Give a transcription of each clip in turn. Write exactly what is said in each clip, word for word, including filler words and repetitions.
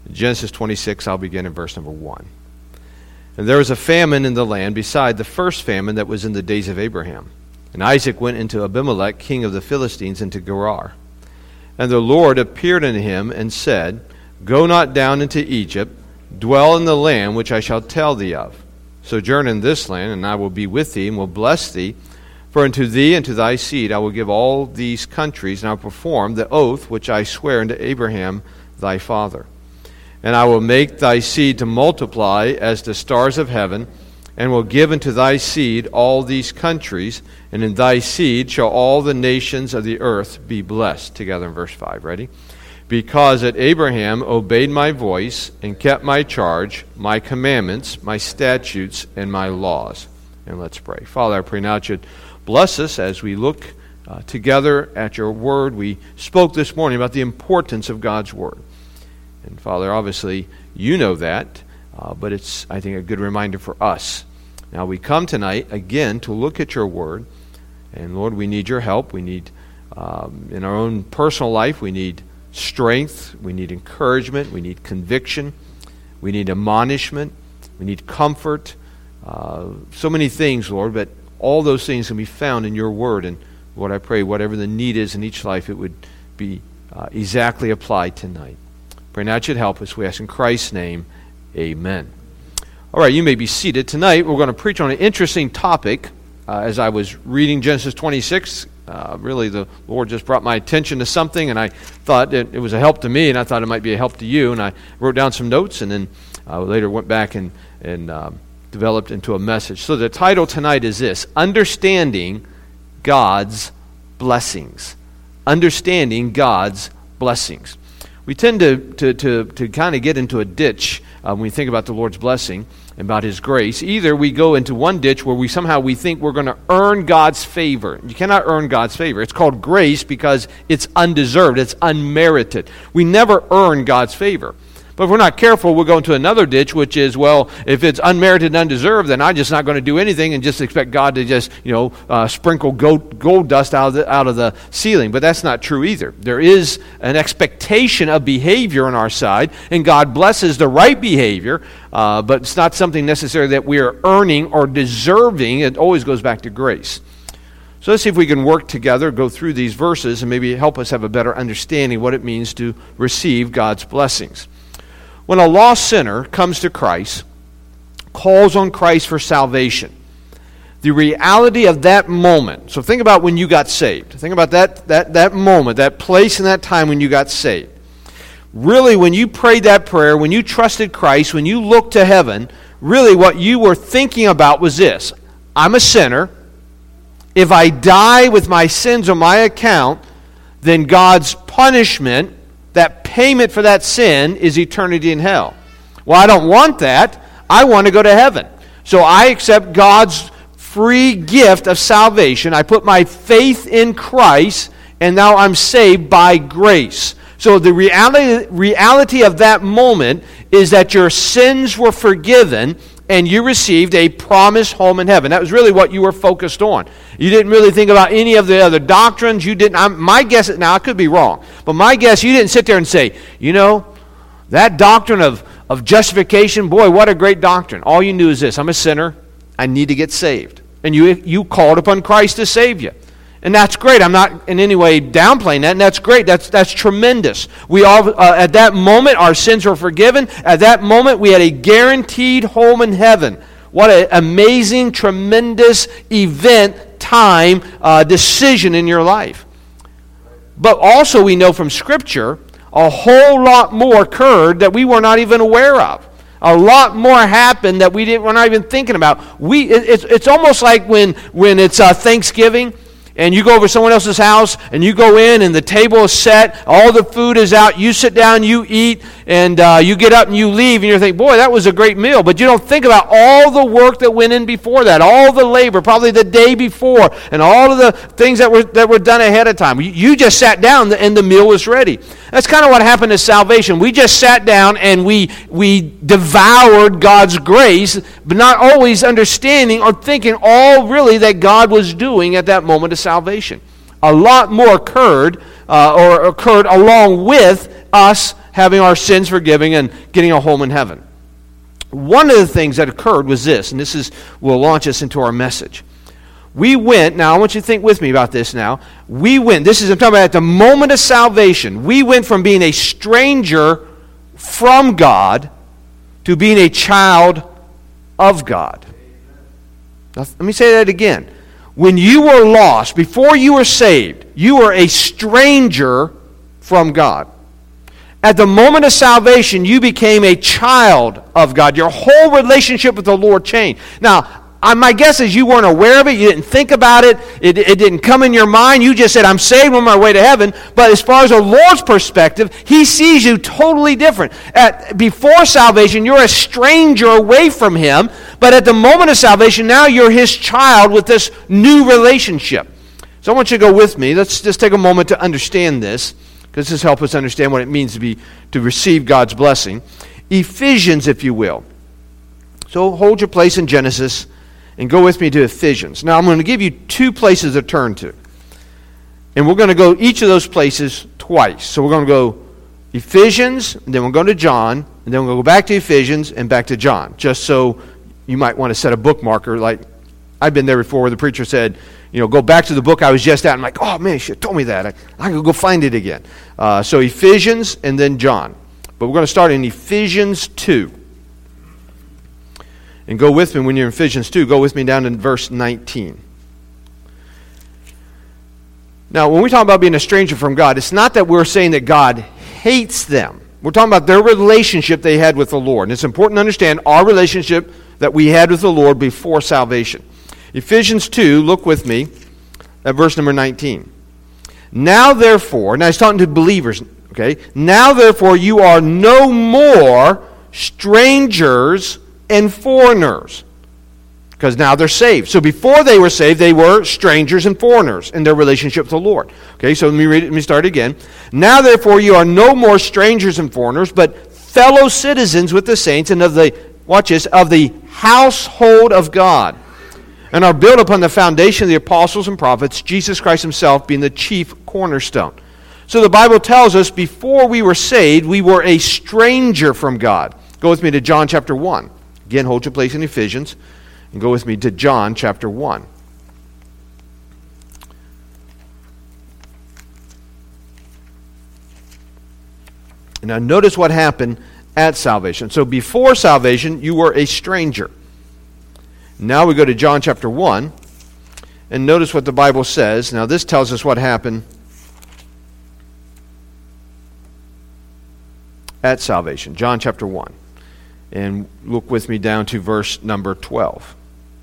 Genesis twenty-six, I'll begin in verse number one. And there was a famine in the land beside the first famine that was in the days of Abraham. And Isaac went into Abimelech, king of the Philistines, into Gerar. And the Lord appeared unto him and said, Go not down into Egypt, dwell in the land which I shall tell thee of. Sojourn in this land, and I will be with thee, and will bless thee. For unto thee and to thy seed I will give all these countries, and I will perform the oath which I swear unto Abraham thy father. And I will make thy seed to multiply as the stars of heaven, and will give unto thy seed all these countries, and in thy seed shall all the nations of the earth be blessed. Together in verse five, ready? Because that Abraham obeyed my voice, and kept my charge, my commandments, my statutes, and my laws. And let's pray. Father, I pray now that you'd bless us as we look uh, together at your word. We spoke this morning about the importance of God's word. And Father, obviously, you know that, uh, but it's, I think, a good reminder for us. Now, we come tonight, again, to look at your word. And Lord, we need your help. We need, um, in our own personal life, we need strength. We need encouragement. We need conviction. We need admonishment. We need comfort. Uh, so many things, Lord, but all those things can be found in your word. And Lord, I pray whatever the need is in each life, it would be uh, exactly applied tonight. Pray now that you'd help us. We ask in Christ's name, amen. All right, you may be seated. Tonight we're going to preach on an interesting topic. Uh, as I was reading Genesis twenty-six, uh, really the Lord just brought my attention to something, and I thought it, it was a help to me, and I thought it might be a help to you, and I wrote down some notes, and then uh, later went back and, and um, developed into a message. So the title tonight is this: Understanding God's Blessings. Understanding God's Blessings. We tend to, to, to, to kind of get into a ditch uh, when we think about the Lord's blessing and about His grace. Either we go into one ditch where we somehow we think we're going to earn God's favor. You cannot earn God's favor. It's called grace because it's undeserved. It's unmerited. We never earn God's favor. But if we're not careful, we'll go into another ditch, which is, well, if it's unmerited and undeserved, then I'm just not going to do anything and just expect God to just, you know, uh, sprinkle gold, gold dust out of, the, out of the ceiling. But that's not true either. There is an expectation of behavior on our side, and God blesses the right behavior, uh, but it's not something necessarily that we are earning or deserving. It always goes back to grace. So let's see if we can work together, go through these verses, and maybe help us have a better understanding of what it means to receive God's blessings. When a lost sinner comes to Christ, calls on Christ for salvation, the reality of that moment, so think about when you got saved. Think about that, that, that moment, that place and that time when you got saved. Really, when you prayed that prayer, when you trusted Christ, when you looked to heaven, really what you were thinking about was this: I'm a sinner. If I die with my sins on my account, then God's punishment, that payment for that sin, is eternity in hell. Well, I don't want that. I want to go to heaven. So I accept God's free gift of salvation. I put my faith in Christ, and now I'm saved by grace. So the reality, reality of that moment is that your sins were forgiven, and you received a promised home in heaven. That was really what you were focused on. You didn't really think about any of the other doctrines. You didn't. I'm, my guess, now I could be wrong, but my guess, you didn't sit there and say, you know, that doctrine of, of justification, boy, what a great doctrine. All you knew is this: I'm a sinner. I need to get saved. And you you called upon Christ to save you. And that's great. I'm not in any way downplaying that, and that's great. That's that's tremendous. We all uh, at that moment, our sins were forgiven. At that moment, we had a guaranteed home in heaven. What an amazing, tremendous event, time, uh, decision in your life. But also, we know from Scripture, a whole lot more occurred that we were not even aware of. A lot more happened that we didn't. We're not even thinking about. We it, it's it's almost like when when it's uh, Thanksgiving. And you go over to someone else's house, and you go in, and the table is set, all the food is out, you sit down, you eat, and uh, you get up and you leave, and you think, boy, that was a great meal. But you don't think about all the work that went in before that, all the labor, probably the day before, and all of the things that were that were done ahead of time. You, you just sat down, and the meal was ready. That's kind of what happened to salvation. We just sat down, and we we devoured God's grace, but not always understanding or thinking all really that God was doing at that moment of salvation. A lot more occurred uh, or occurred along with us having our sins forgiven and getting a home in heaven. One of the things that occurred was this, and this is will launch us into our message. We went, now I want you to think with me about this now. We went, this is, I'm talking about at the moment of salvation, we went from being a stranger from God to being a child of God. Now, let me say that again. When you were lost, before you were saved, you were a stranger from God. At the moment of salvation, you became a child of God. Your whole relationship with the Lord changed. Now, I, my guess is you weren't aware of it. You didn't think about it. it. It didn't come in your mind. You just said, I'm saved on my way to heaven. But as far as the Lord's perspective, He sees you totally different. At, before salvation, you're a stranger away from Him. But at the moment of salvation, now you're His child with this new relationship. So I want you to go with me. Let's just take a moment to understand this, because this helps us understand what it means to be to receive God's blessing. Ephesians, if you will. So hold your place in Genesis and go with me to Ephesians. Now I'm going to give you two places to turn to. And we're going to go each of those places twice. So we're going to go Ephesians, and then we'll go to John, and then we'll go back to Ephesians and back to John. Just so you might want to set a bookmarker. Like I've been there before where the preacher said, you know, go back to the book I was just at. I'm like, oh man, she told me that. I, I can go find it again. Uh, so Ephesians and then John. But we're going to start in Ephesians two. And go with me when you're in Ephesians two. Go with me down in verse nineteen. Now, when we talk about being a stranger from God, it's not that we're saying that God hates them. We're talking about their relationship they had with the Lord. And it's important to understand our relationship that we had with the Lord before salvation. Ephesians two, look with me at verse number nineteen. Now therefore, now he's talking to believers, okay? Now therefore you are no more strangers and foreigners, because now they're saved. So before they were saved, they were strangers and foreigners in their relationship with the Lord. Okay, so let me read it, let me start again. Now therefore you are no more strangers and foreigners, but fellow citizens with the saints and of the, watch this, of the household of God, and are built upon the foundation of the apostles and prophets, Jesus Christ Himself being the chief cornerstone. So the Bible tells us before we were saved, we were a stranger from God. Go with me to John chapter one. Again, hold your place in Ephesians, and go with me to John chapter one. Now notice what happened at salvation. So before salvation, you were a stranger. Now we go to John chapter one, and notice what the Bible says. Now this tells us what happened at salvation. John chapter one. And look with me down to verse number twelve.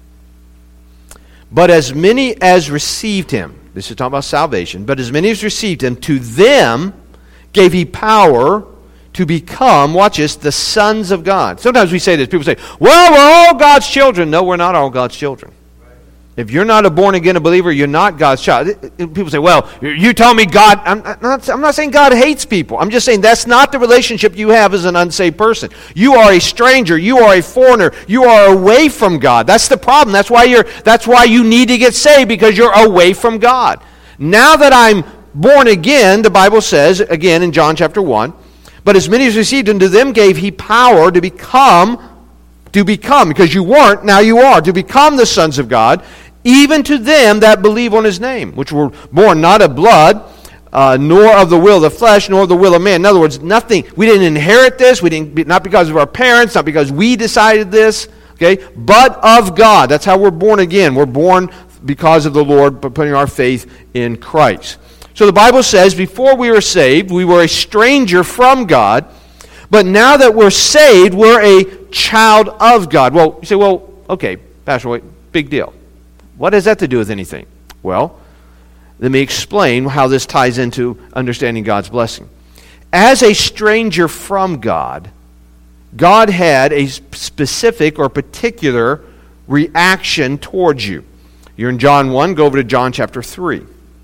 But as many as received Him, this is talking about salvation, but as many as received Him, to them gave He power to become, watch this, the sons of God. Sometimes we say this, people say, well, we're all God's children. No, we're not all God's children. If you're not a born-again believer, you're not God's child. People say, well, you tell me God... I'm not, I'm not saying God hates people. I'm just saying that's not the relationship you have as an unsaved person. You are a stranger. You are a foreigner. You are away from God. That's the problem. That's why you're. That's why you need to get saved, because you're away from God. Now that I'm born again, the Bible says, again in John chapter one, but as many as received Him, to them gave He power to become, to become, because you weren't, now you are, to become the sons of God, even to them that believe on His name, which were born not of blood, uh, nor of the will of the flesh, nor of the will of man. In other words, nothing. We didn't inherit this. We didn't. Not because of our parents. Not because we decided this. Okay, but of God. That's how we're born again. We're born because of the Lord, by putting our faith in Christ. So the Bible says, before we were saved, we were a stranger from God, but now that we're saved, we're a child of God. Well, you say, well, okay, Pastor, wait, big deal. What has that to do with anything? Well, let me explain how this ties into understanding God's blessing. As a stranger from God, God had a specific or particular reaction towards you. You're in John one, go over to John chapter three.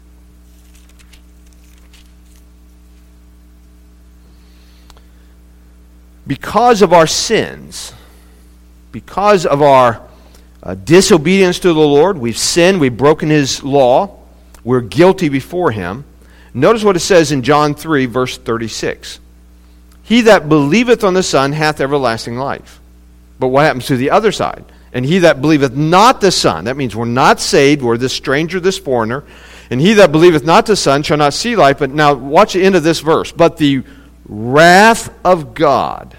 Because of our sins, because of our uh, disobedience to the Lord, we've sinned, we've broken His law, we're guilty before Him. Notice what it says in John three, verse thirty-six. He that believeth on the Son hath everlasting life. But what happens to the other side? And he that believeth not the Son, that means we're not saved, we're this stranger, this foreigner, and he that believeth not the Son shall not see life. But now watch the end of this verse. But the wrath of God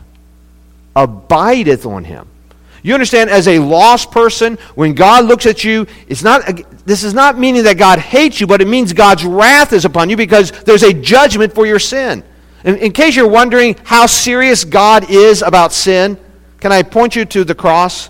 abideth on him. You understand, as a lost person, when God looks at you, it's not. This is not meaning that God hates you, but it means God's wrath is upon you because there's a judgment for your sin. In, in case you're wondering how serious God is about sin, can I point you to the cross?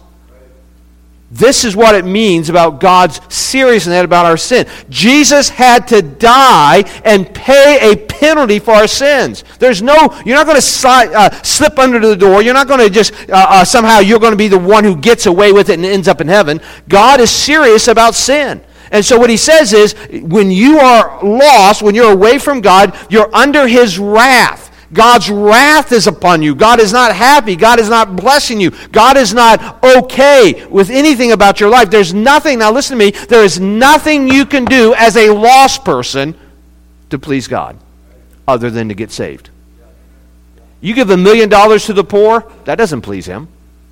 This is what it means about God's seriousness about our sin. Jesus had to die and pay a penalty for our sins. There's no, you're not going to sli- uh, slip under the door. You're not going to just, uh, uh, somehow you're going to be the one who gets away with it and ends up in heaven. God is serious about sin. And so what he says is, when you are lost, when you're away from God, you're under his wrath. God's wrath is upon you. God is not happy. God is not blessing you. God is not okay with anything about your life. There's nothing, now listen to me, there is nothing you can do as a lost person to please God other than to get saved. You give a million dollars to the poor, that doesn't please him.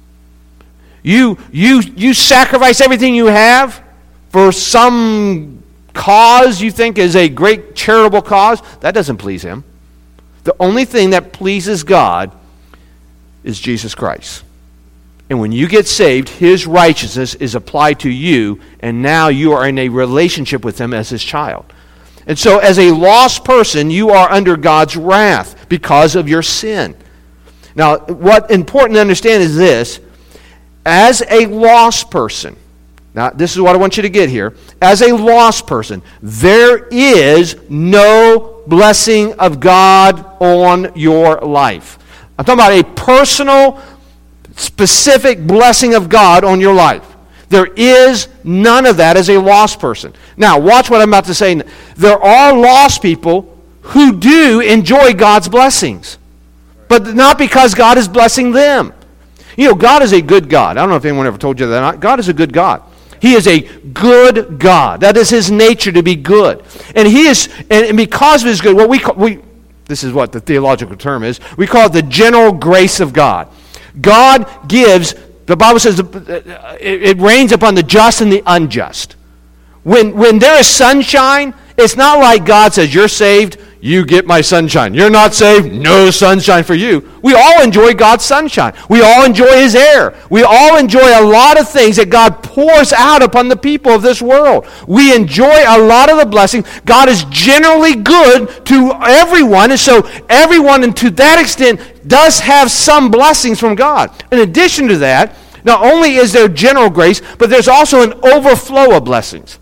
You, you, you sacrifice everything you have for some cause you think is a great charitable cause, that doesn't please him. The only thing that pleases God is Jesus Christ. And when you get saved, his righteousness is applied to you, and now you are in a relationship with him as his child. And so as a lost person, you are under God's wrath because of your sin. Now, what's important to understand is this. As a lost person, now this is what I want you to get here. As a lost person, there is no blessing of God on your life. I'm talking about a personal, specific blessing of God on your life. There is none of that as a lost person. Now, watch what I'm about to say. There are lost people who do enjoy God's blessings, but not because God is blessing them. You know, God is a good God. I don't know if anyone ever told you that or not. God is a good God. He is a good God. That is his nature, to be good. And he is, and because of his good, what we call, we, this is what the theological term is, we call it the general grace of God. God gives, the Bible says it rains upon the just and the unjust. When, when there is sunshine, it's not like God says, you're saved, you get my sunshine. You're not saved, no sunshine for you. We all enjoy God's sunshine. We all enjoy his air. We all enjoy a lot of things that God pours out upon the people of this world. We enjoy a lot of the blessings. God is generally good to everyone, and so everyone, and to that extent, does have some blessings from God. In addition to that, not only is there general grace, but there's also an overflow of blessings.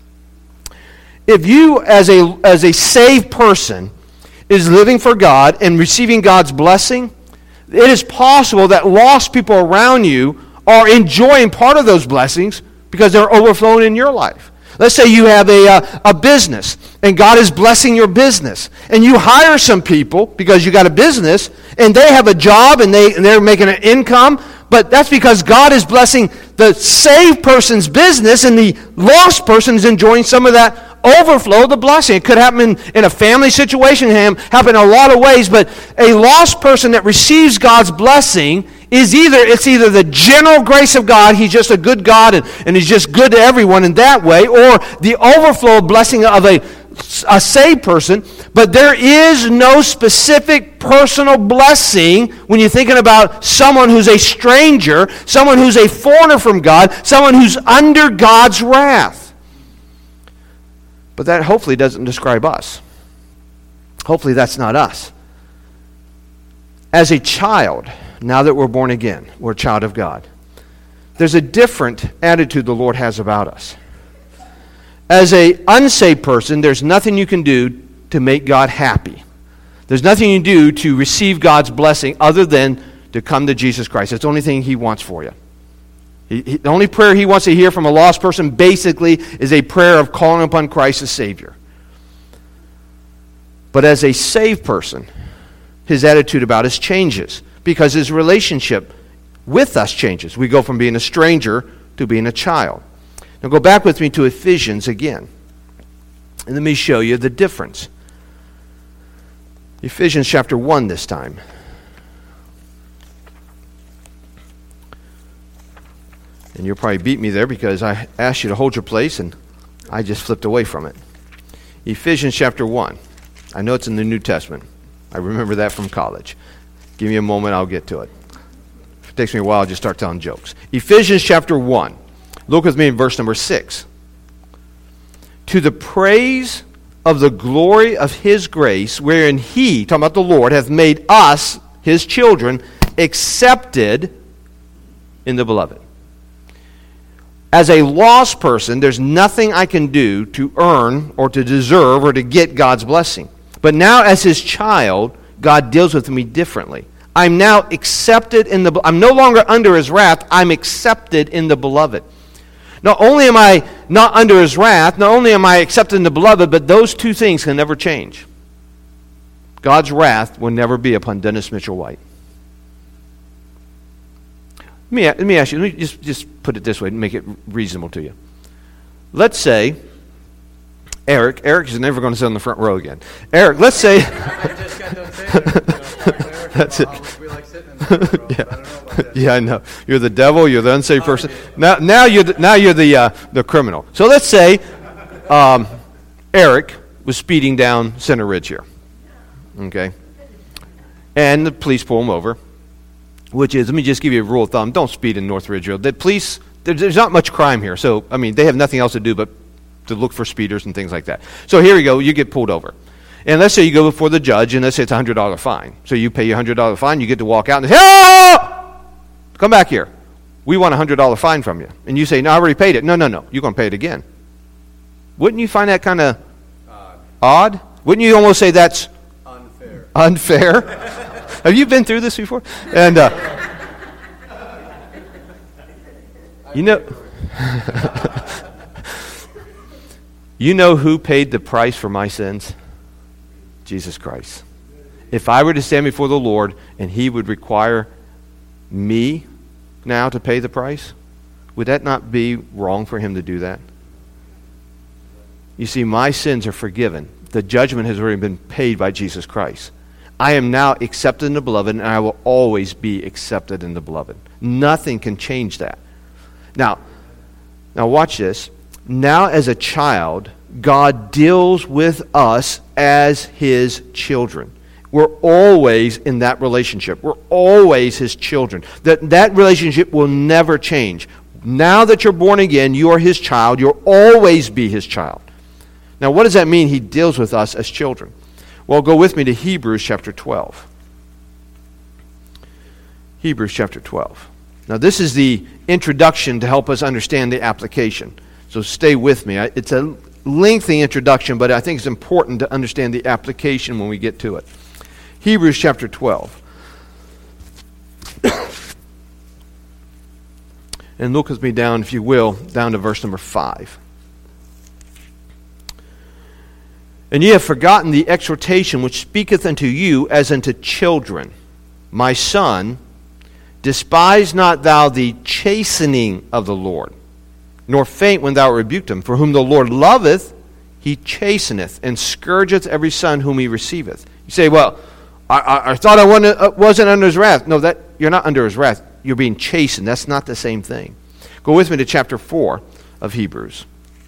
If you, as a, as a saved person, is living for God and receiving God's blessing, it is possible that lost people around you are enjoying part of those blessings because they're overflowing in your life. Let's say you have a, uh, a business, and God is blessing your business. And you hire some people because you got a business, and they have a job, and, they, and they're making an income, but that's because God is blessing the saved person's business, and the lost person is enjoying some of that overflow of the blessing. It could happen in, in a family situation, happen in a lot of ways, but a lost person that receives God's blessing is either, it's either the general grace of God, he's just a good God, and, and he's just good to everyone in that way, or the overflow blessing of a, a saved person. But there is no specific personal blessing when you're thinking about someone who's a stranger, someone who's a foreigner from God, someone who's under God's wrath. But that hopefully doesn't describe us. Hopefully that's not us. As a child, now that we're born again, we're a child of God, there's a different attitude the Lord has about us. As an unsaved person, there's nothing you can do to make God happy. There's nothing you can do to receive God's blessing other than to come to Jesus Christ. It's the only thing he wants for you. He, he, the only prayer he wants to hear from a lost person basically is a prayer of calling upon Christ as Savior. But as a saved person, his attitude about us changes because his relationship with us changes. We go from being a stranger to being a child. Now go back with me to Ephesians again. And let me show you the difference. Ephesians chapter one this time. And you'll probably beat me there because I asked you to hold your place and I just flipped away from it. Ephesians chapter one. I know it's in the New Testament. I remember that from college. Give me a moment, I'll get to it. If it takes me a while, I'll just start telling jokes. Ephesians chapter one. Look with me in verse number six. To the praise of the glory of his grace, wherein he, talking about the Lord, hath made us, his children, accepted in the beloved. As a lost person, there's nothing I can do to earn or to deserve or to get God's blessing. But now as his child, God deals with me differently. I'm now accepted in the, I'm no longer under his wrath, I'm accepted in the beloved. Not only am I not under his wrath, not only am I accepted in the beloved, but those two things can never change. God's wrath will never be upon Dennis Mitchell White. Let me, let me ask you, let me just, just put it this way to make it reasonable to you. Let's say, Eric, Eric is never going to sit on the front row again. Eric, let's say... That's it. Yeah. Yeah, I know. You're the devil, you're the unsaved person. Now, now you're the, now you're the, uh, the criminal. So let's say um, Eric was speeding down Center Ridge here. Okay? And the police pull him over. Which is, let me just give you a rule of thumb, don't speed in North Ridge Road. The police, there's not much crime here. So, I mean, they have nothing else to do but to look for speeders and things like that. So here you go, you get pulled over. And let's say you go before the judge, and let's say it's a one hundred dollars fine. So you pay your one hundred dollars fine, you get to walk out and say, "Oh! Come back here. We want a one hundred dollars fine from you." And you say, "No, I already paid it." "No, no, no, you're going to pay it again." Wouldn't you find that kind of odd. odd? Wouldn't you almost say that's unfair? Unfair? Have you been through this before? And uh, you know, you know who paid the price for my sins? Jesus Christ. If I were to stand before the Lord and he would require me now to pay the price, would that not be wrong for him to do that? You see, my sins are forgiven. The judgment has already been paid by Jesus Christ. I am now accepted in the beloved, and I will always be accepted in the beloved. Nothing can change that. Now, now watch this. Now as a child, God deals with us as his children. We're always in that relationship. We're always his children. That, that relationship will never change. Now that you're born again, you are his child. You'll always be his child. Now, what does that mean, he deals with us as children? Well, go with me to Hebrews chapter twelve. Hebrews chapter twelve. Now, this is the introduction to help us understand the application. So stay with me. It's a lengthy introduction, but I think it's important to understand the application when we get to it. Hebrews chapter twelve. And look with me down, if you will, down to verse number five. "And ye have forgotten the exhortation which speaketh unto you as unto children. My son, despise not thou the chastening of the Lord, nor faint when thou rebuked him. For whom the Lord loveth, he chasteneth, and scourgeth every son whom he receiveth." You say, "Well, I, I, I thought I wasn't under his wrath." No, that you're not under his wrath. You're being chastened. That's not the same thing. Go with me to chapter four of Hebrews.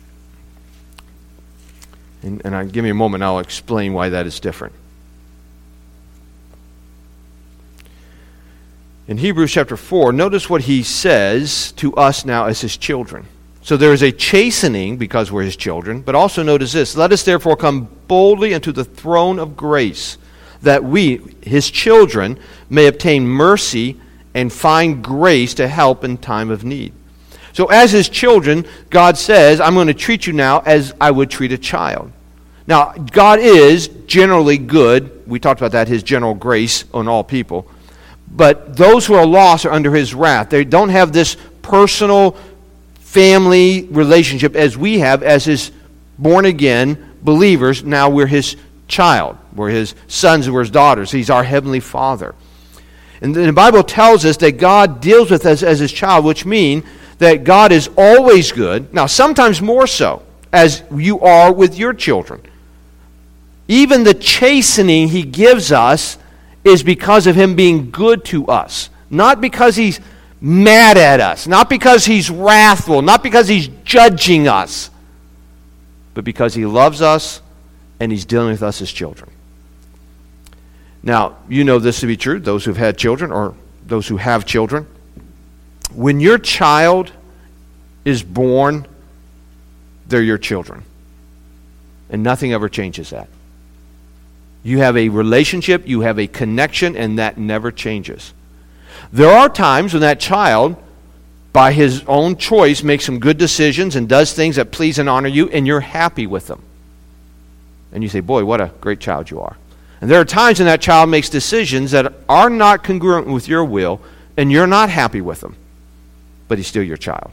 And, and I, give me a moment, I'll explain why that is different. In Hebrews chapter four, notice what he says to us now as his children. So there is a chastening because we're his children, but also notice this: "Let us therefore come boldly unto the throne of grace, that we, his children, may obtain mercy and find grace to help in time of need." So as his children, God says, I'm going to treat you now as I would treat a child. Now, God is generally good. We talked about that, his general grace on all people. But those who are lost are under his wrath. They don't have this personal family relationship as we have as his born-again believers. Now we're his child. We're his sons, we're his daughters. He's our heavenly Father. And the Bible tells us that God deals with us as his child, which means that God is always good. Now, sometimes more so, as you are with your children. Even the chastening he gives us is because of him being good to us. Not because he's mad at us. Not because he's wrathful, not because he's judging us, but because he loves us and he's dealing with us as children. Now, you know this to be true, those who've had children or those who have children. When your child is born, they're your children. And nothing ever changes that. You have a relationship, you have a connection, and that never changes. There are times when that child, by his own choice, makes some good decisions and does things that please and honor you, and you're happy with them. And you say, boy, what a great child you are. And there are times when that child makes decisions that are not congruent with your will, and you're not happy with them. But he's still your child.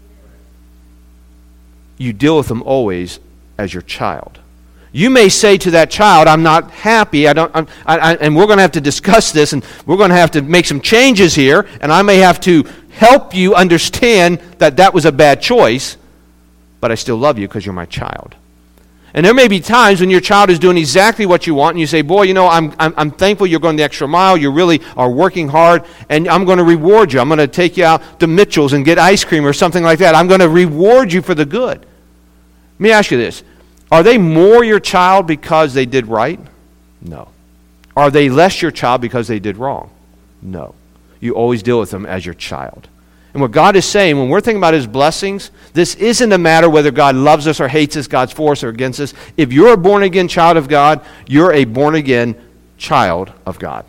You deal with them always as your child. You may say to that child, I'm not happy, I don't, I'm, I, I, and we're going to have to discuss this, and we're going to have to make some changes here, and I may have to help you understand that that was a bad choice, but I still love you because you're my child. And there may be times when your child is doing exactly what you want, and you say, boy, you know, I'm, I'm, I'm thankful you're going the extra mile, you really are working hard, and I'm going to reward you. I'm going to take you out to Mitchell's and get ice cream or something like that. I'm going to reward you for the good. Let me ask you this. Are they more your child because they did right? No. Are they less your child because they did wrong? No. You always deal with them as your child. And what God is saying, when we're thinking about his blessings, this isn't a matter whether God loves us or hates us, God's for us or against us. If you're a born-again child of God, you're a born-again child of God.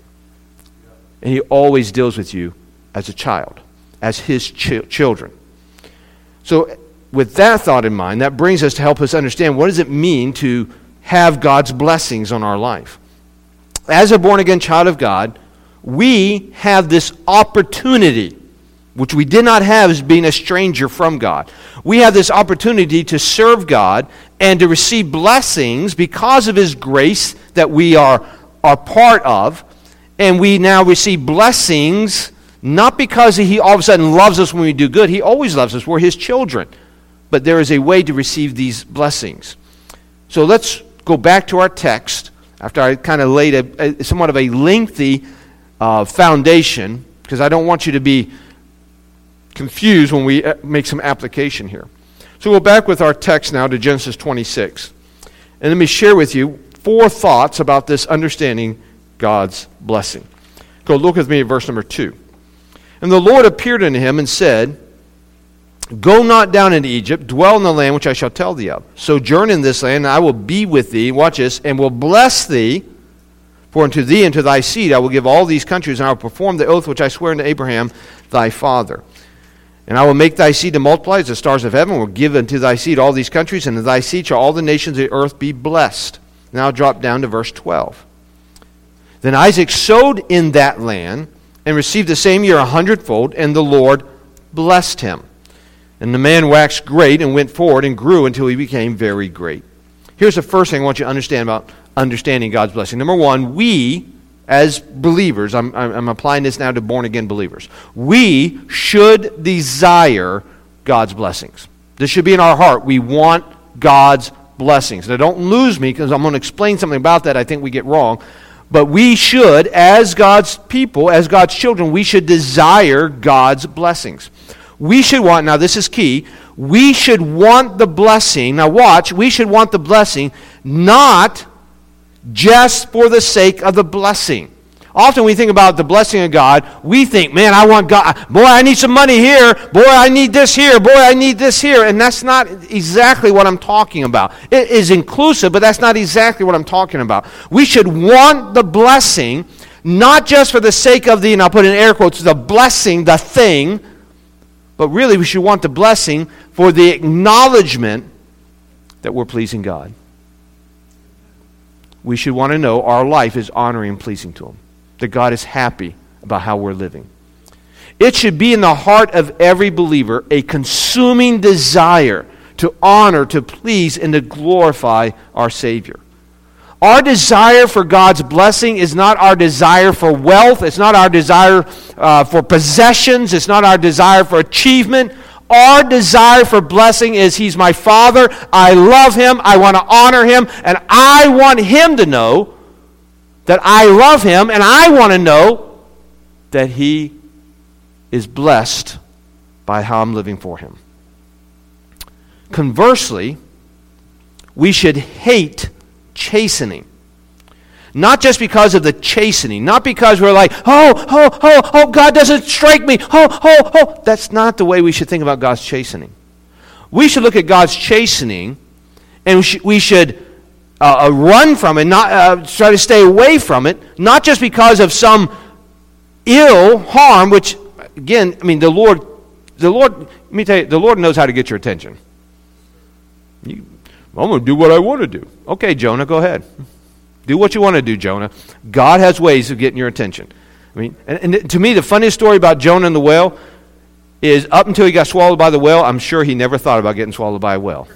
And he always deals with you as a child, as his ch- children. So with that thought in mind, that brings us to help us understand what does it mean to have God's blessings on our life. As a born-again child of God, we have this opportunity, which we did not have as being a stranger from God. We have this opportunity to serve God and to receive blessings because of his grace that we are, are part of. And we now receive blessings not because he all of a sudden loves us when we do good. He always loves us. We're his children. But there is a way to receive these blessings. So let's go back to our text after I kind of laid a, a somewhat of a lengthy uh, foundation, because I don't want you to be confused when we make some application here. So we'll go back with our text now to Genesis twenty-six. And let me share with you four thoughts about this understanding God's blessing. Go look with me at verse number two. And the Lord appeared unto him and said, Go not down into Egypt, dwell in the land which I shall tell thee of. Sojourn in this land, and I will be with thee, watch this, and will bless thee. For unto thee and to thy seed I will give all these countries, and I will perform the oath which I swear unto Abraham thy father. And I will make thy seed to multiply as the stars of heaven, and will give unto thy seed all these countries, and to thy seed shall all the nations of the earth be blessed. Now drop down to verse twelve. Then Isaac sowed in that land, and received the same year a hundredfold, and the Lord blessed him. And the man waxed great, and went forward, and grew until he became very great. Here's the first thing I want you to understand about understanding God's blessing. Number one, we, as believers, I'm, I'm applying this now to born-again believers, we should desire God's blessings. This should be in our heart. We want God's blessings. Now, don't lose me, because I'm going to explain something about that I think we get wrong. But we should, as God's people, as God's children, we should desire God's blessings. We should want, now this is key, we should want the blessing, now watch, we should want the blessing not just for the sake of the blessing. Often we think about the blessing of God, we think, man, I want God, boy, I need some money here, boy, I need this here, boy, I need this here, and that's not exactly what I'm talking about. It is inclusive, but that's not exactly what I'm talking about. We should want the blessing, not just for the sake of the, and I'll put in air quotes, the blessing, the thing, but really we should want the blessing for the acknowledgement that we're pleasing God. We should want to know our life is honoring and pleasing to him. That God is happy about how we're living. It should be in the heart of every believer a consuming desire to honor, to please, and to glorify our Savior. Our desire for God's blessing is not our desire for wealth. It's not our desire uh, for possessions. It's not our desire for achievement. Our desire for blessing is He's my Father. I love Him. I want to honor Him. And I want Him to know that I love Him. And I want to know that He is blessed by how I'm living for him. Conversely, we should hate chastening. Not just because of the chastening, not because we're like, oh, oh, oh, oh, God doesn't strike me, oh, oh, oh. That's not the way we should think about God's chastening. We should look at God's chastening, and we should, we should uh, uh, run from it, not uh, try to stay away from it, not just because of some ill harm, which, again, I mean, the Lord, the Lord, let me tell you, the Lord knows how to get your attention. You, I'm going to do what I want to do. Okay, Jonah, go ahead. Do what you want to do, Jonah. God has ways of getting your attention. I mean, and, and to me, the funniest story about Jonah and the whale is up until he got swallowed by the whale, I'm sure he never thought about getting swallowed by a whale.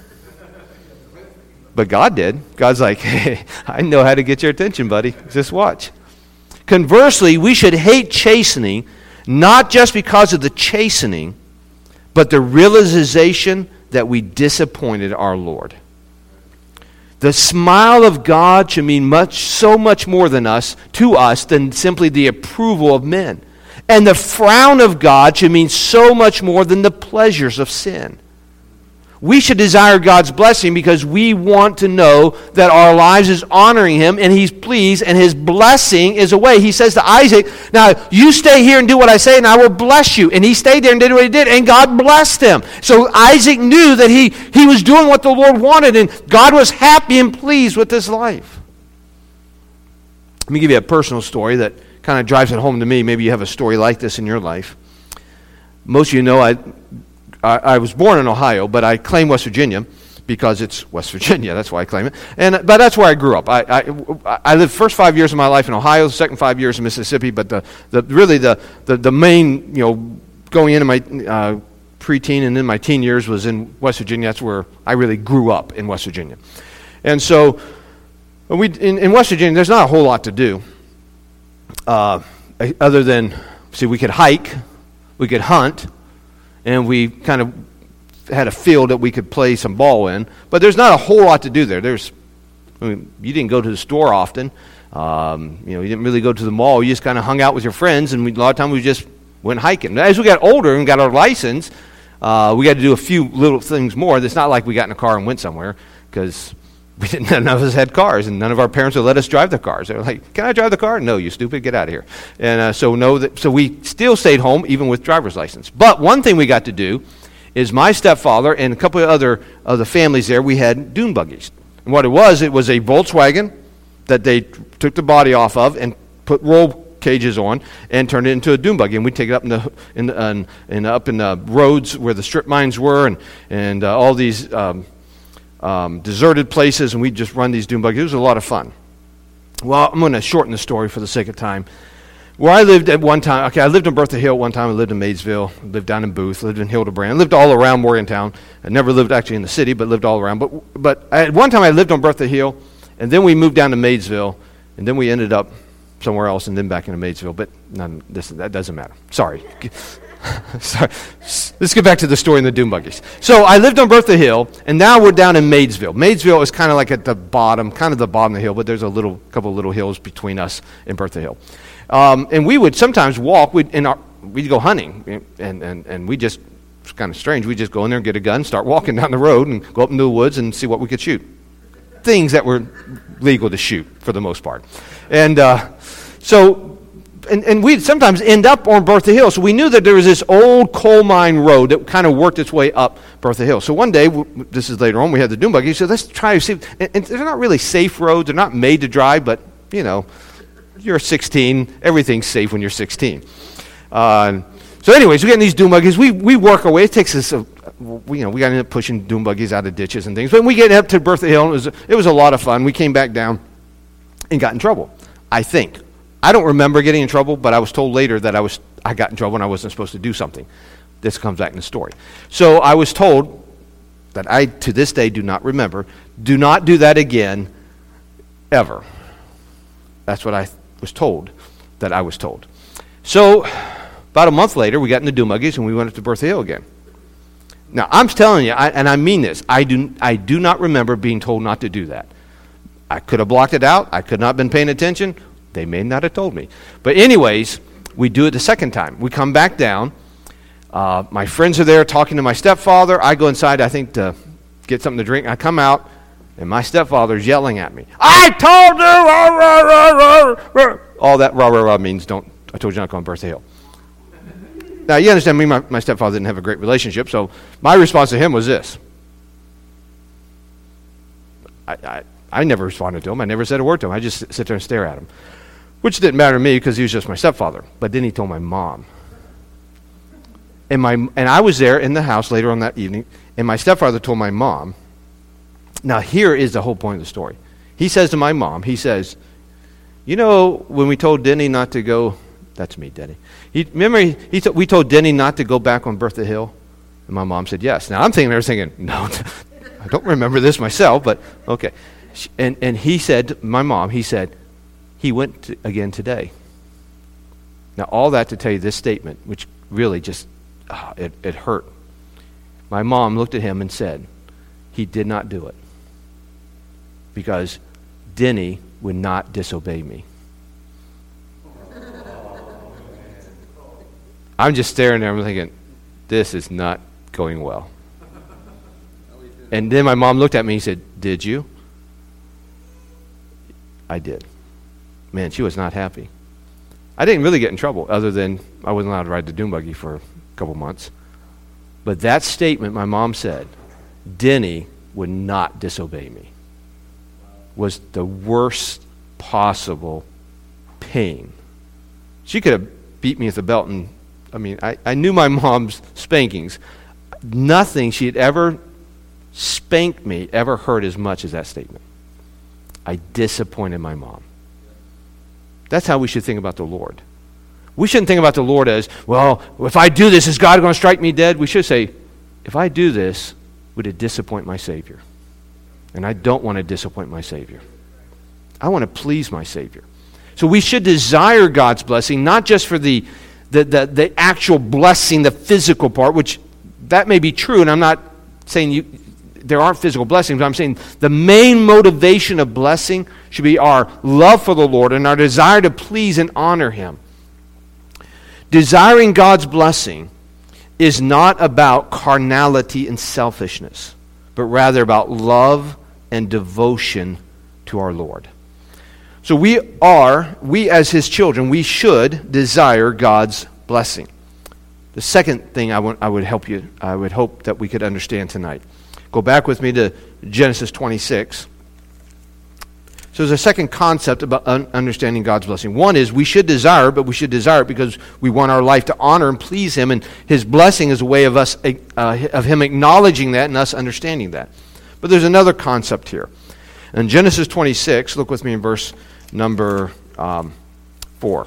But God did. God's like, hey, I know how to get your attention, buddy. Just watch. Conversely, we should hate chastening, not just because of the chastening, but the realization that we disappointed our Lord. The smile of God should mean much, so much more than us, to us, than simply the approval of men. And the frown of God should mean so much more than the pleasures of sin. We should desire God's blessing because we want to know that our lives is honoring him and he's pleased and his blessing is away. He says to Isaac, now you stay here and do what I say and I will bless you. And he stayed there and did what he did and God blessed him. So Isaac knew that he, he was doing what the Lord wanted and God was happy and pleased with his life. Let me give you a personal story that kind of drives it home to me. Maybe you have a story like this in your life. Most of you know I... I was born in Ohio, but I claim West Virginia because it's West Virginia. That's why I claim it. And but that's where I grew up. I I, I lived first five years of my life in Ohio, the second five years in Mississippi. But the, the really the, the, the main, you know, going into my uh, preteen and then my teen years was in West Virginia. That's where I really grew up, in West Virginia. And so we in, in West Virginia, there's not a whole lot to do uh, other than, see, we could hike, we could hunt, and we kind of had a field that we could play some ball in. But there's not a whole lot to do there. There's, I mean, you didn't go to the store often. Um, you know, you didn't really go to the mall. You just kind of hung out with your friends, and we, a lot of times we just went hiking. As we got older and got our license, uh, we got to do a few little things more. It's not like we got in a car and went somewhere, because we didn't, none of us had cars, and none of our parents would let us drive the cars. They were like, can I drive the car? No, you stupid, get out of here. And uh, so no, that, so we still stayed home, even with driver's license. But one thing we got to do is my stepfather and a couple of other of the families there, we had dune buggies. And what it was, it was a Volkswagen that they t- took the body off of and put roll cages on and turned it into a dune buggy. And we'd take it up in the, in the, uh, and up in the roads where the strip mines were and, and uh, all these... Um, Um, deserted places, and we'd just run these dune buggies. It was a lot of fun. Well, I'm going to shorten the story for the sake of time. Where I lived at one time, okay, I lived in Bertha Hill one time. I lived in Maysville, lived down in Booth, lived in Hildebrand, lived all around Morgantown. I never lived actually in the city, but lived all around. But but at one time I lived on Bertha Hill, and then we moved down to Maysville, and then we ended up somewhere else, and then back into Maysville. But none, this, that doesn't matter. Sorry. Sorry. Let's get back to the story in the dune buggies. So I lived on Bertha Hill, and now we're down in Maysville. Maysville is kind of like at the bottom, kind of the bottom of the hill, but there's a little couple of little hills between us and Bertha Hill. Um, and we would sometimes walk. We'd, in our, we'd go hunting, and, and, and we just, it's kind of strange, we'd just go in there and get a gun, start walking down the road, and go up into the woods and see what we could shoot. Things that were legal to shoot, for the most part. And uh, so... And, and we'd sometimes end up on Bertha Hill. So we knew that there was this old coal mine road that kind of worked its way up Bertha Hill. So one day, w- this is later on, we had the dune buggy. So let's try to see. And, and they're not really safe roads. They're not made to drive, but, you know, you're sixteen. Everything's safe when you're sixteen. Uh, so anyways, we get in these dune buggies. We, we work our way. It takes us, a, we, you know, we got to end up pushing dune buggies out of ditches and things. But we get up to Bertha Hill, and it was, it was a lot of fun. We came back down and got in trouble, I think. I don't remember getting in trouble, but I was told later that I was I got in trouble and I wasn't supposed to do something. This comes back in the story. So I was told that I, to this day, do not remember, do not do that again, ever. That's what I was told, that I was told. So about a month later, we got in the dune buggies and we went up to Bertha Hill again. Now, I'm telling you, I, and I mean this, I do, I do not remember being told not to do that. I could have blocked it out. I could not have been paying attention. They may not have told me. But anyways, we do it the second time. We come back down, Uh, my friends are there talking to my stepfather. I go inside, I think, to get something to drink. I come out, and my stepfather's yelling at me. I told you! Rah, rah, rah, rah, rah. All that rah, rah, rah means don't, I told you not to go on Birthday Hill. Now, you understand me, my, my stepfather didn't have a great relationship, so my response to him was this. I, I, I never responded to him. I never said a word to him. I just sit there and stare at him, which didn't matter to me because he was just my stepfather. But then he told my mom. And my and I was there in the house later on that evening, and my stepfather told my mom. Now, here is the whole point of the story. He says to my mom, he says, you know, when we told Denny not to go, that's me, Denny. He, remember, he, he t- we told Denny not to go back on Birthday Hill? And my mom said yes. Now, I'm thinking, I was thinking, no, I don't remember this myself, but okay. And, and he said, my mom, he said, he went to, again today. Now, all that to tell you this statement, which really just, oh, it, it hurt. My mom looked at him and said, he did not do it because Denny would not disobey me. I'm just staring there, I'm thinking, this is not going well. And then my mom looked at me and said, did you? I did. Man, she was not happy. I didn't really get in trouble, other than I wasn't allowed to ride the dune buggy for a couple months. But that statement my mom said, Denny would not disobey me, was the worst possible pain. She could have beat me with a belt, and I mean, I, I knew my mom's spankings. Nothing she had ever spanked me ever hurt as much as that statement. I disappointed my mom. That's how we should think about the Lord. We shouldn't think about the Lord as, well, if I do this, is God going to strike me dead? We should say, if I do this, would it disappoint my Savior? And I don't want to disappoint my Savior. I want to please my Savior. So we should desire God's blessing, not just for the, the, the, the actual blessing, the physical part, which that may be true, and I'm not saying you, there aren't physical blessings, but I'm saying the main motivation of blessing should be our love for the Lord and our desire to please and honor Him. Desiring God's blessing is not about carnality and selfishness, but rather about love and devotion to our Lord. So we are, we as His children, we should desire God's blessing. The second thing I, want, I would help you, I would hope that we could understand tonight. Go back with me to Genesis twenty-six. So there's a second concept about un- understanding God's blessing. One is we should desire, but we should desire it because we want our life to honor and please Him, and His blessing is a way of us, uh, of Him acknowledging that and us understanding that. But there's another concept here. In Genesis twenty-six, look with me in verse number um, four.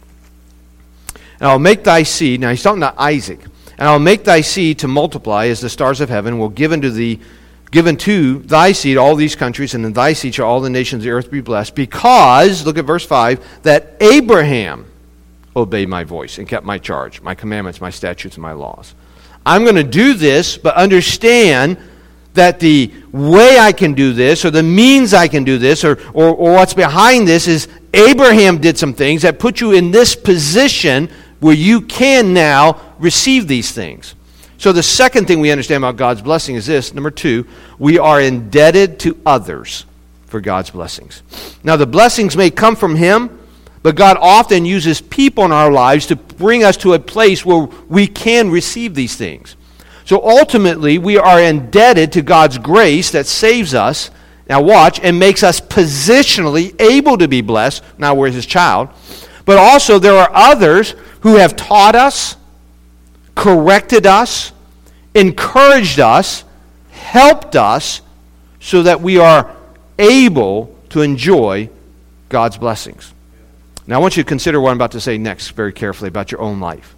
And I'll make thy seed, now he's talking to Isaac, and I'll make thy seed to multiply as the stars of heaven, will give unto thee, given to thy seed all these countries, and in thy seed shall all the nations of the earth be blessed, because, look at verse five, that Abraham obeyed my voice and kept my charge, my commandments, my statutes, and my laws. I'm going to do this, but understand that the way I can do this, or the means I can do this, or, or, or what's behind this is Abraham did some things that put you in this position where you can now receive these things. So the second thing we understand about God's blessing is this. Number two, we are indebted to others for God's blessings. Now the blessings may come from Him, but God often uses people in our lives to bring us to a place where we can receive these things. So ultimately, we are indebted to God's grace that saves us, now watch, and makes us positionally able to be blessed. Now we're His child. But also there are others who have taught us, corrected us, encouraged us, helped us, so that we are able to enjoy God's blessings. Now I want you to consider what I'm about to say next very carefully about your own life.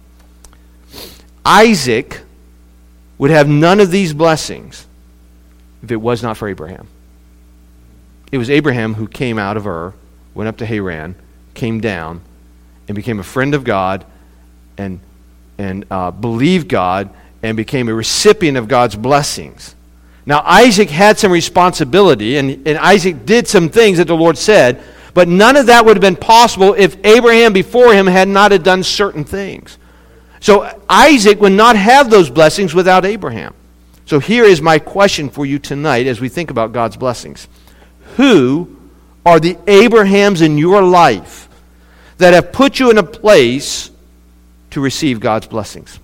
Isaac would have none of these blessings if it was not for Abraham. It was Abraham who came out of Ur, went up to Haran, came down, and became a friend of God, and and uh, believed God, and became a recipient of God's blessings. Now Isaac had some responsibility, and, and Isaac did some things that the Lord said, but none of that would have been possible if Abraham before him had not have done certain things. So Isaac would not have those blessings without Abraham. So here is my question for you tonight as we think about God's blessings. Who are the Abrahams in your life that have put you in a place to receive God's blessings?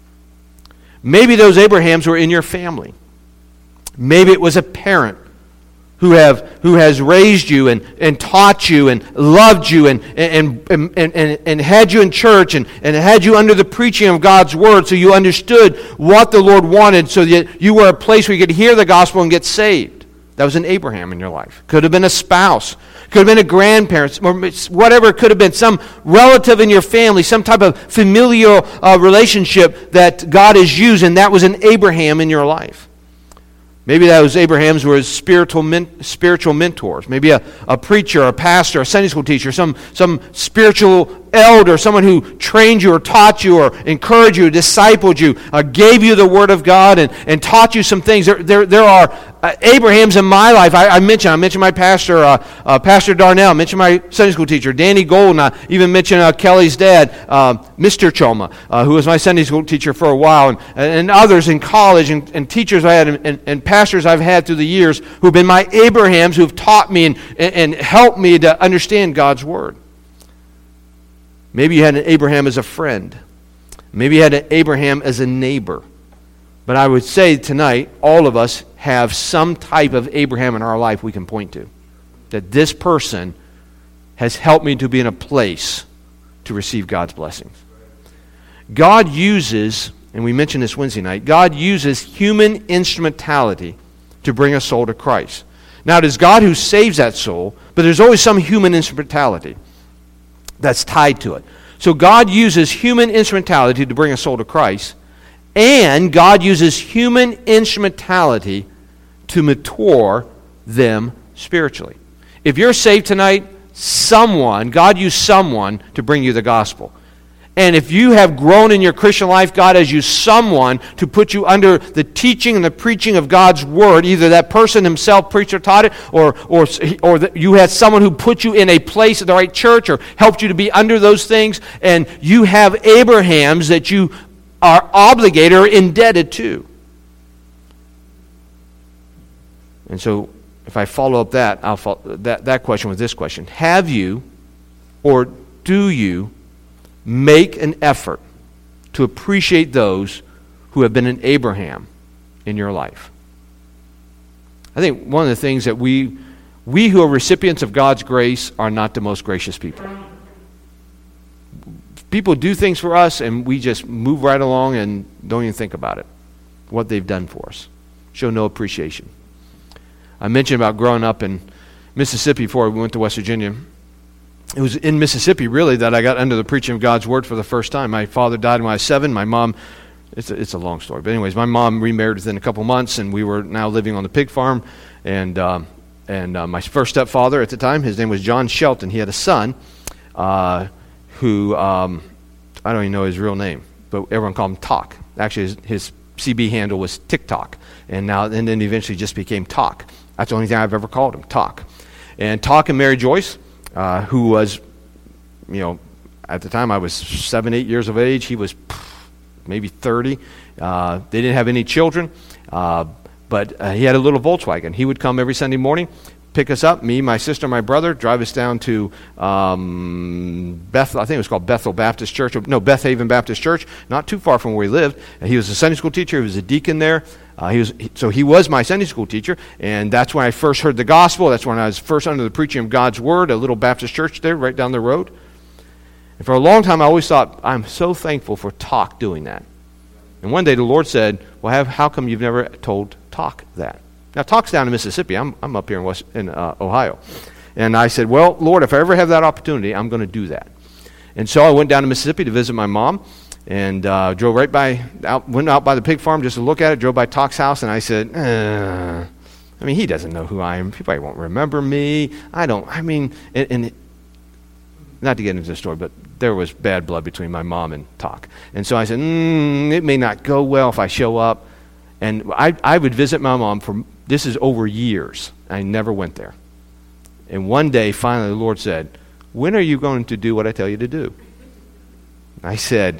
Maybe those Abrahams were in your family. Maybe it was a parent who have who has raised you and, and taught you and loved you and and, and, and, and had you in church and, and had you under the preaching of God's Word so you understood what the Lord wanted so that you were a place where you could hear the gospel and get saved. That was an Abraham in your life. Could have been a spouse. Could have been a grandparent. Whatever it could have been. Some relative in your family. Some type of familial uh, relationship that God has used, and that was an Abraham in your life. Maybe those Abrahams were his spiritual men, spiritual mentors. Maybe a, a preacher, a pastor, a Sunday school teacher, some, some spiritual elder, someone who trained you or taught you or encouraged you, discipled you, uh, gave you the Word of God and, and taught you some things. There, there, there are uh, Abrahams in my life. I, I mentioned I mentioned my pastor, uh, uh, Pastor Darnell. I mentioned my Sunday school teacher, Danny Golden. I even mentioned uh, Kelly's dad, uh, Mister Choma, uh, who was my Sunday school teacher for a while, and, and others in college and, and teachers I had and, and, and pastors I've had through the years who've been my Abrahams who've taught me and, and, and helped me to understand God's Word. Maybe you had an Abraham as a friend. Maybe you had an Abraham as a neighbor. But I would say tonight, all of us have some type of Abraham in our life we can point to. That this person has helped me to be in a place to receive God's blessings. God uses, and we mentioned this Wednesday night, God uses human instrumentality to bring a soul to Christ. Now it is God who saves that soul, but there's always some human instrumentality that's tied to it. So God uses human instrumentality to bring a soul to Christ, and God uses human instrumentality to mature them spiritually. If you're saved tonight, someone, God used someone to bring you the gospel. And if you have grown in your Christian life, God has used someone to put you under the teaching and the preaching of God's Word. Either that person himself preached or taught it, or or or that you had someone who put you in a place at the right church or helped you to be under those things. And you have Abrahams that you are obligated or indebted to. And so if I follow up that, I'll follow, that, that question with this question. Have you or do you make an effort to appreciate those who have been an Abraham in your life? I think one of the things that we, we who are recipients of God's grace are not the most gracious people. People do things for us and we just move right along and don't even think about it, what they've done for us. Show no appreciation. I mentioned about growing up in Mississippi before we went to West Virginia. It was in Mississippi, really, that I got under the preaching of God's Word for the first time. My father died when I was seven. My mom, it's a, it's a long story. But anyways, my mom remarried within a couple months, and we were now living on the pig farm. And um, and uh, my first stepfather at the time, his name was John Shelton. He had a son uh, who, um, I don't even know his real name, but everyone called him Talk. Actually, his, his C B handle was TikTok. And, now, and then eventually just became Talk. That's the only thing I've ever called him, Talk. And Talk and Mary Joyce, Uh, who was, you know, at the time I was seven, eight years of age. He was maybe thirty. Uh, they didn't have any children, uh, but uh, he had a little Volkswagen. He would come every Sunday morning, pick us up, me, my sister, my brother, drive us down to um, Beth. I think it was called Bethel Baptist Church. No, Beth Haven Baptist Church, not too far from where we lived. And he was a Sunday school teacher. He was a deacon there. Uh, he was so he was my Sunday school teacher, and that's when I first heard the gospel. That's when I was first under the preaching of God's Word, a little Baptist church there right down the road. And for a long time, I always thought, I'm so thankful for Talk doing that. And one day the Lord said, well, have, how come you've never told Talk that? Now, Talk's down in Mississippi. I'm I'm up here in, West, in uh, Ohio. And I said, well, Lord, if I ever have that opportunity, I'm going to do that. And so I went down to Mississippi to visit my mom. And uh, drove right by, out, went out by the pig farm just to look at it, drove by Talk's house, and I said, uh, I mean, he doesn't know who I am. He probably won't remember me. I don't, I mean, and, and it, not to get into the story, but there was bad blood between my mom and Talk. And so I said, mm, it may not go well if I show up. And I, I would visit my mom for, this is over years. I never went there. And one day, finally, the Lord said, when are you going to do what I tell you to do? I said,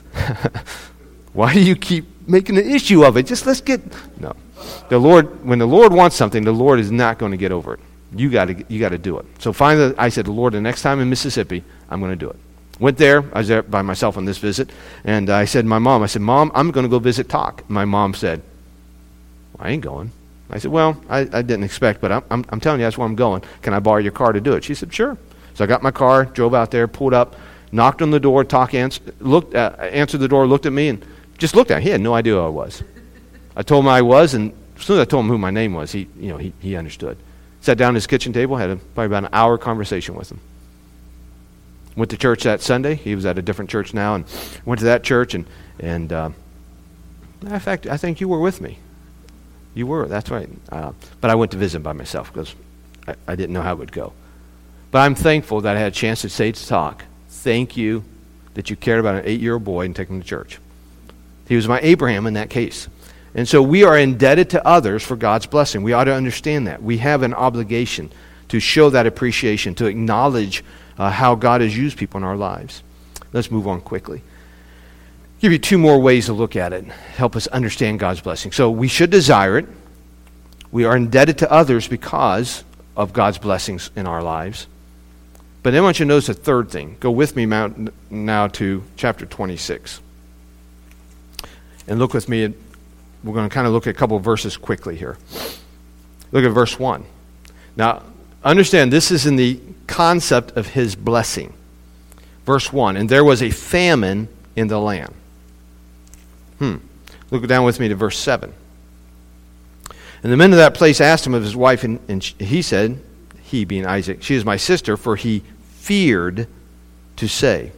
Why do you keep making an issue of it? Just let's get... No. The Lord, when the Lord wants something, the Lord is not going to get over it. You got to you got to do it. So finally, I said, Lord, the next time in Mississippi, I'm going to do it. Went there. I was there by myself on this visit. And I said to my mom, I said, Mom, I'm going to go visit Talk. My mom said, well, I ain't going. I said, well, I, I didn't expect, but I'm, I'm, I'm telling you, that's where I'm going. Can I borrow your car to do it? She said, sure. So I got my car, drove out there, pulled up, knocked on the door, Talk ans- looked, uh, answered the door, looked at me, and just looked at me. He had no idea who I was. I told him I was, and as soon as I told him who my name was, he, you know, he, he understood. Sat down at his kitchen table, had a, probably about an hour conversation with him. Went to church that Sunday. He was at a different church now, and went to that church, and, and uh, in fact, I think you were with me. You were, that's right. Uh, but I went to visit him by myself because I, I didn't know how it would go. But I'm thankful that I had a chance to say to Talk, thank you that you cared about an eight-year-old boy and take him to church. He was my Abraham in that case. And so we are indebted to others for God's blessing. We ought to understand that. We have an obligation to show that appreciation, to acknowledge uh, how God has used people in our lives. Let's move on quickly. I'll give you two more ways to look at it, help us understand God's blessing. So we should desire it. We are indebted to others because of God's blessings in our lives. But then I want you to notice a third thing. Go with me now to chapter twenty-six. And look with me at We're going to kind of look at a couple of verses quickly here. Look at verse one. Now, understand this is in the concept of his blessing. Verse one, and there was a famine in the land. Hmm. Look down with me to verse seven. And the men of that place asked him of his wife, and, and he said, he being Isaac, she is my sister, for he feared to say.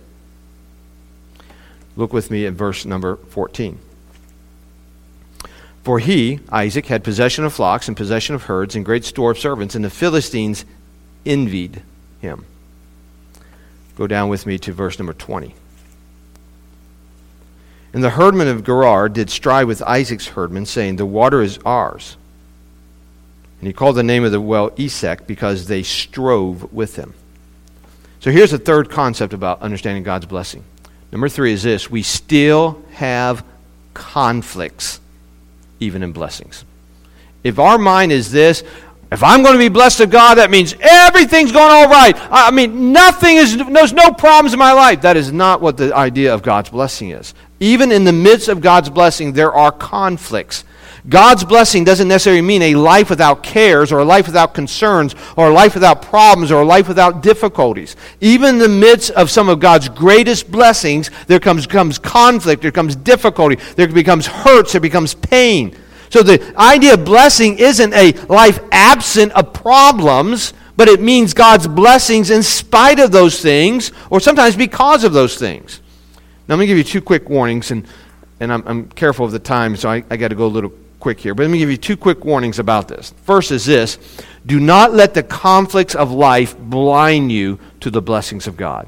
Look with me at verse number fourteen. For he, Isaac, had possession of flocks and possession of herds and great store of servants, and the Philistines envied him. Go down with me to verse number twenty. And the herdmen of Gerar did strive with Isaac's herdmen, saying, the water is ours. And he called the name of the well Esek, because they strove with him. So here's a third concept about understanding God's blessing. Number three is this: we still have conflicts, even in blessings. If our mind is this, if I'm going to be blessed of God, that means everything's going all right. I mean, nothing is, there's no problems in my life. That is not what the idea of God's blessing is. Even in the midst of God's blessing, there are conflicts. God's blessing doesn't necessarily mean a life without cares or a life without concerns or a life without problems or a life without difficulties. Even in the midst of some of God's greatest blessings, there comes, comes conflict, there comes difficulty, there becomes hurts, there becomes pain. So the idea of blessing isn't a life absent of problems, but it means God's blessings in spite of those things or sometimes because of those things. Now, let me give you two quick warnings, and, and I'm, I'm careful of the time, so I, I got to go a little quick here. But let me give you two quick warnings about this. First is this: do not let the conflicts of life blind you to the blessings of God.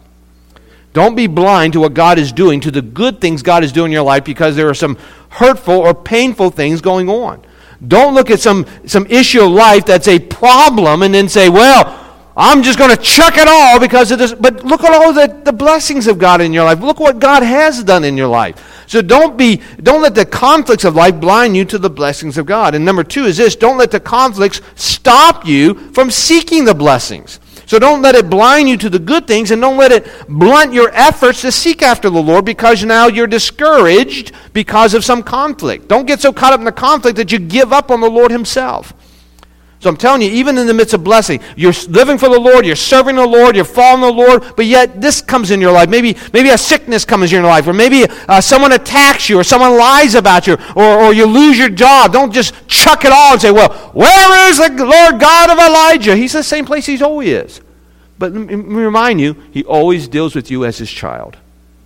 Don't be blind to what God is doing, to the good things God is doing in your life, because there are some hurtful or painful things going on. Don't look at some, some issue of life that's a problem and then say, well, I'm just going to chuck it all because of this. But look at all the, the blessings of God in your life. Look what God has done in your life. So don't be, don't let the conflicts of life blind you to the blessings of God. And number two is this: don't let the conflicts stop you from seeking the blessings. So don't let it blind you to the good things, and don't let it blunt your efforts to seek after the Lord because now you're discouraged because of some conflict. Don't get so caught up in the conflict that you give up on the Lord himself. So I'm telling you, even in the midst of blessing, you're living for the Lord, you're serving the Lord, you're following the Lord, but yet this comes in your life. Maybe maybe a sickness comes in your life, or maybe uh, someone attacks you, or someone lies about you, or, or you lose your job. Don't just chuck it all and say, well, where is the Lord God of Elijah? He's the same place he's always is. But let me remind you, he always deals with you as his child.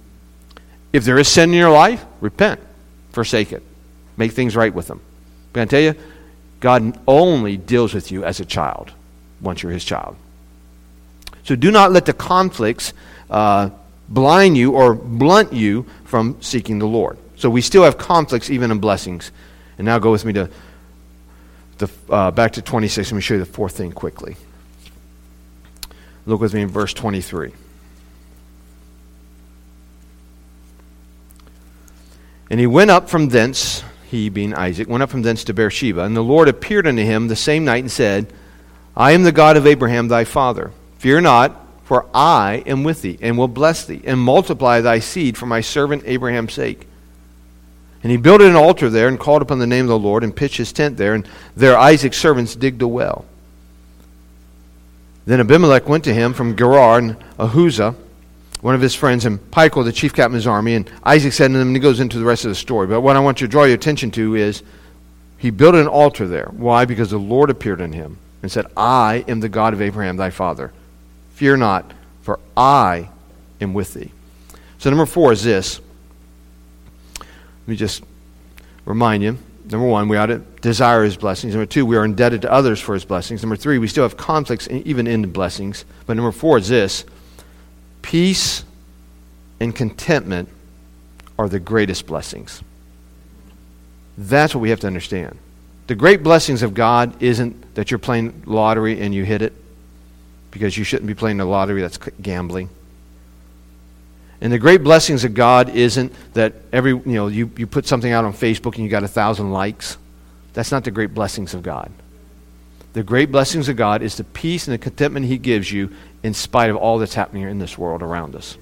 If there is sin in your life, repent, forsake it, make things right with him. But I tell you, God only deals with you as a child once you're his child. So do not let the conflicts uh, blind you or blunt you from seeking the Lord. So we still have conflicts even in blessings. And now go with me to the uh, back to twenty-six. Let me show you the fourth thing quickly. Look with me in verse twenty-three. And he went up from thence, he being Isaac, went up from thence to Beersheba. And the Lord appeared unto him the same night and said, I am the God of Abraham thy father. Fear not, for I am with thee, and will bless thee, and multiply thy seed for my servant Abraham's sake. And he built an altar there, and called upon the name of the Lord, and pitched his tent there, and there Isaac's servants digged a well. Then Abimelech went to him from Gerar, and Ahuzah, one of his friends, and Pichol, the chief captain of his army. And Isaac said to them, and he goes into the rest of the story. But what I want you to draw your attention to is, he built an altar there. Why? Because the Lord appeared unto him and said, I am the God of Abraham thy father. Fear not, for I am with thee. So number four is this. Let me just remind you. Number one, we ought to desire his blessings. Number two, we are indebted to others for his blessings. Number three, we still have conflicts even in the blessings. But number four is this. Peace and contentment are the greatest blessings. That's what we have to understand. The great blessings of God isn't that you're playing lottery and you hit it, because you shouldn't be playing the lottery. That's gambling. And the great blessings of God isn't that every, you know, you, you put something out on Facebook and you got a thousand likes. That's not the great blessings of God. The great blessings of God is the peace and the contentment he gives you in spite of all that's happening in this world around us.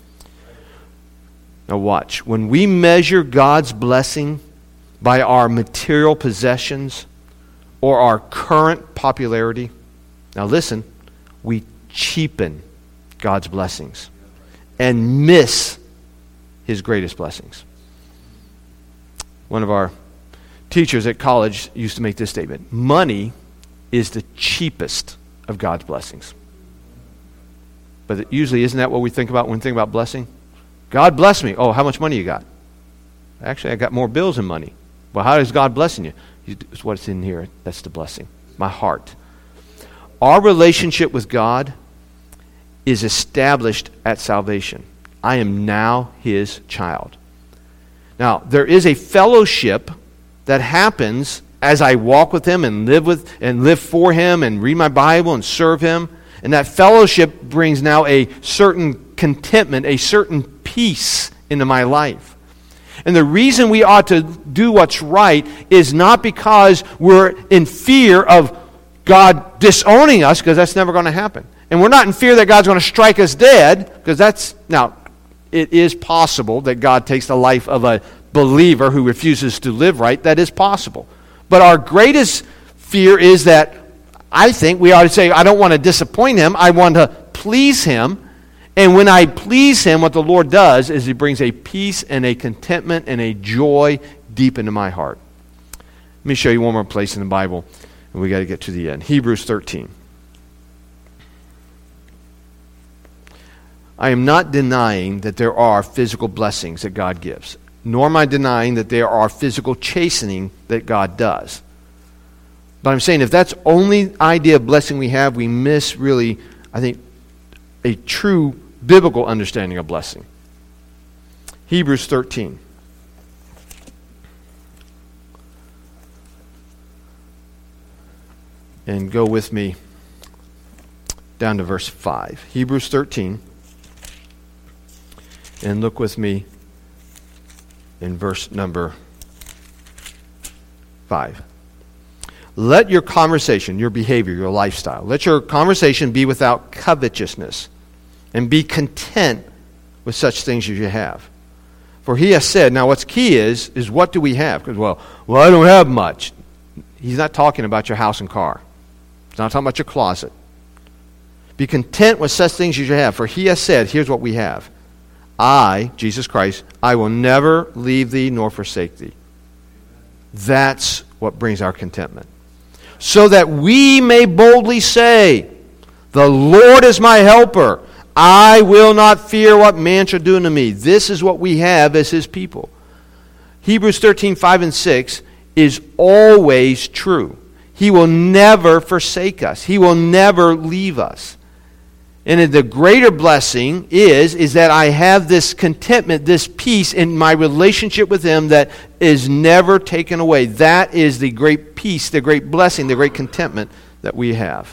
Now watch. When we measure God's blessing by our material possessions or our current popularity, now listen, we cheapen God's blessings and miss his greatest blessings. One of our teachers at college used to make this statement: money is the cheapest of God's blessings. But it usually, isn't that what we think about when we think about blessing? God bless me. Oh, how much money you got? Actually, I got more bills than money. Well, how is God blessing you? It's what's in here. That's the blessing. My heart. Our relationship with God is established at salvation. I am now his child. Now, there is a fellowship that happens as I walk with him and live with and live for him and read my Bible and serve him. And that fellowship brings now a certain contentment, a certain peace into my life. And the reason we ought to do what's right is not because we're in fear of God disowning us, because that's never going to happen. And we're not in fear that God's going to strike us dead, because that's, now, it is possible that God takes the life of a believer who refuses to live right. That is possible. But our greatest fear is that I think we ought to say, I don't want to disappoint him. I want to please him. And when I please him, what the Lord does is he brings a peace and a contentment and a joy deep into my heart. Let me show you one more place in the Bible, and we got to get to the end. Hebrews thirteen. I am not denying that there are physical blessings that God gives, nor am I denying that there are physical chastening that God does. But I'm saying if that's the only idea of blessing we have, we miss really, I think, a true biblical understanding of blessing. Hebrews thirteen. And go with me down to verse five. Hebrews thirteen. And look with me in verse number five. Let your conversation, your behavior, your lifestyle, let your conversation be without covetousness, and be content with such things as you have. For he has said, now what's key is, is what do we have? Because, well, well, I don't have much. He's not talking about your house and car. He's not talking about your closet. Be content with such things as you have. For he has said, here's what we have. I, Jesus Christ, I will never leave thee nor forsake thee. That's what brings our contentment. So that we may boldly say, the Lord is my helper. I will not fear what man shall do unto me. This is what we have as his people. Hebrews thirteen, five and six is always true. He will never forsake us. He will never leave us. And the greater blessing is, is that I have this contentment, this peace in my relationship with him that is never taken away. That is the great peace, the great blessing, the great contentment that we have.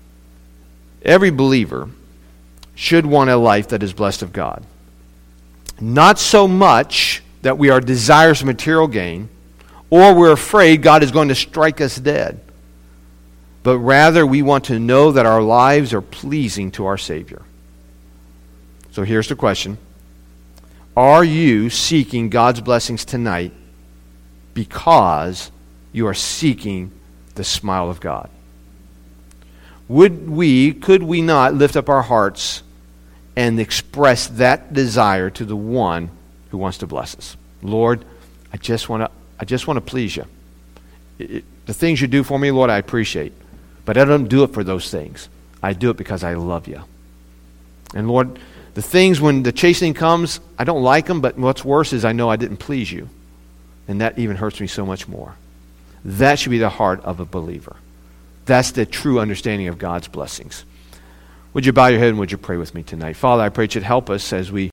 Every believer should want a life that is blessed of God. Not so much that we are desirous of material gain, or we're afraid God is going to strike us dead, but rather we want to know that our lives are pleasing to our Savior. So here's the question. Are you seeking God's blessings tonight because you are seeking the smile of God? Would we, could we not lift up our hearts and express that desire to the one who wants to bless us? Lord, I just want to I just want to please you. It, it, the things you do for me, Lord, I appreciate. But I don't do it for those things. I do it because I love you. And Lord, the things when the chastening comes, I don't like them, but what's worse is I know I didn't please you. And that even hurts me so much more. That should be the heart of a believer. That's the true understanding of God's blessings. Would you bow your head and would you pray with me tonight? Father, I pray that you'd help us as we